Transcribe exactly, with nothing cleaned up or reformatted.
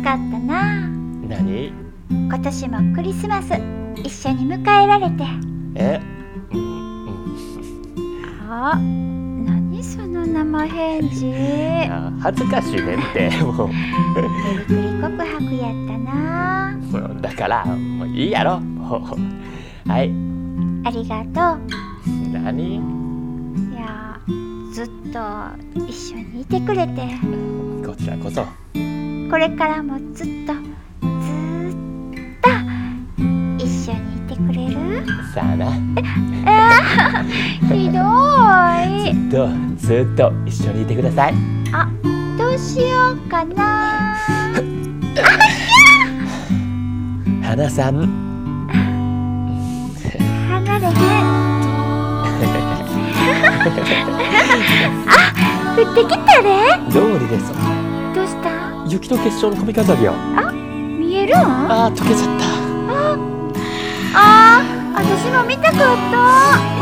かったな。 何？ 今年もクリスマス一緒に迎えられて。 え、うんうん、 あ、何その生返事。 あ、恥ずかしいねんってもうメリクリ告白やったな。 だからもういいやろもう。はい、 ありがとう。 何？ いや、ずっと一緒にいてくれて。 こちらこそ。 これからもずっとずっと一緒にいてくれる？ さあな。 えー、ひどい。 ずっとずっと一緒にいてください。 あ、どうしようかな。 花さん、 離れへん。あ、降ってきたで。 どうりです。 どうした？ 雪の結晶の髪飾りよ。 あ、見えるん？ あー、溶けちゃった。 ああ、私も見たかった。